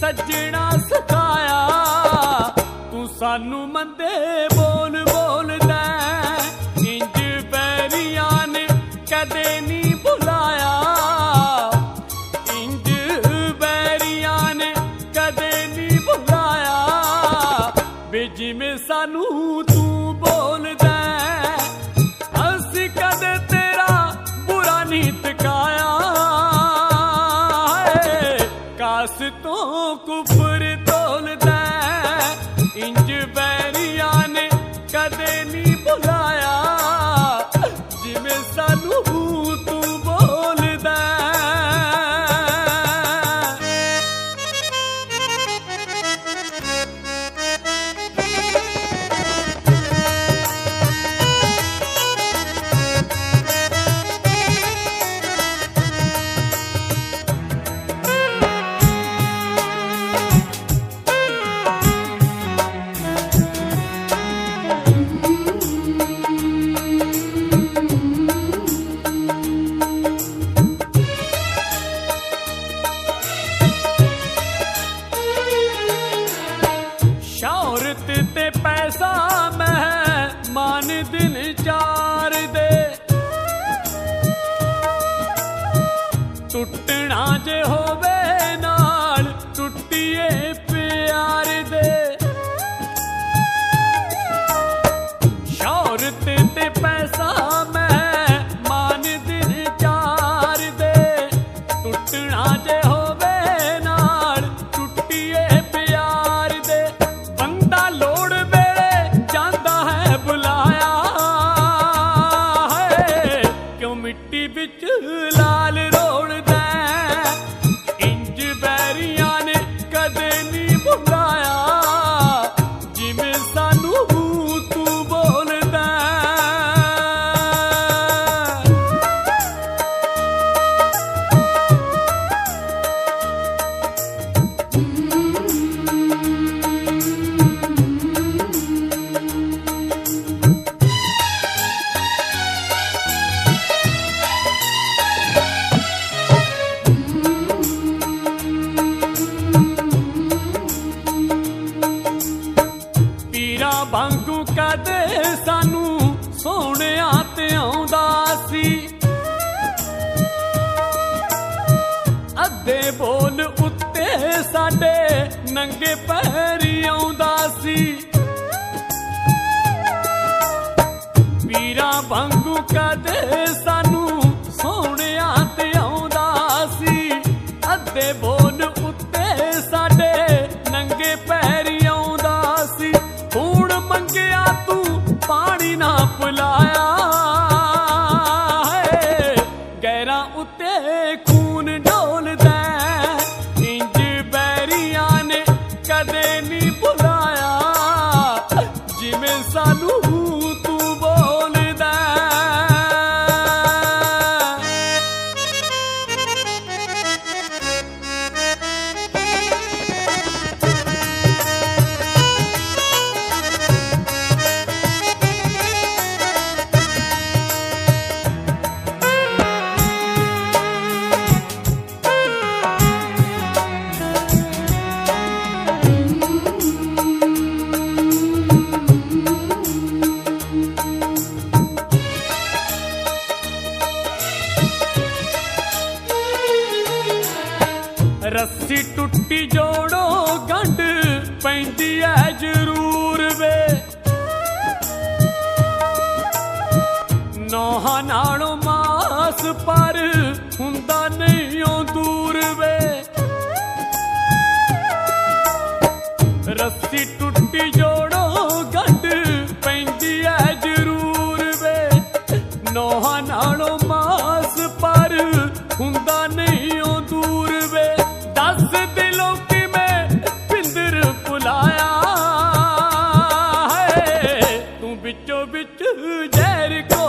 सजना सिखाया तू सानू मंदे बोल बोलदा इंज बैरियां ने कदे नहीं बुलाया इंज बैरियां ने कदे नहीं बुलाया वे जिवें सानू तू बोलदा असी कदे तेरा बुरा नहीं तकाया कास तो कुफर तोलदा इंज बैरियां ने कदे नहीं बुलाया जिवें सानू तू बोलदा शौहरत ते पैसा मैं मान दिन चार दे टुटना जे होवे नाल टुटिए प्यार दे शौहरत ते पैसा मैं मान दिन चार दे टुटना जे होवे नाल टुटिए प्यार दे बंदा लोड़ वेले जांदा है बुलाया है क्यों मिट्टी विच लाल रोलदा इंज बैरियां ने कदे नहीं बुलाया जिवें सानू तू बोलदा पीरा वांगू कदे सानू सोहणिया ते आउंदा सी अद्धे बोल उत्ते साडे नंगे पैरी आउंदा सी पीरा वांगू कदे सानू सोहणिया ते आउंदा सी अद्धे बोल उत्ते साडे नंगे पैरी आउंदा सी हुण मंगिया तू पानी ना पिलाया गैरा उत्ते खून डोलदा इंज बैरियां ने कदे नहीं बुलाया जिवें सानू तू बोलदा रस्सी टुट्टी जोड़ो गंढ पैंदी है जरूर वे नौहां नालों मास पर हुंदा नहीं ओ दूर वे रस्सी टुट्टी जोड़ो गंढ पैंदी है जरूर वे नौहां नालों मास पर हुंदा नहीं ओ दूर वे दस दिलों की मैं पिंदर पुलाया है तू बिचो बिच जहर को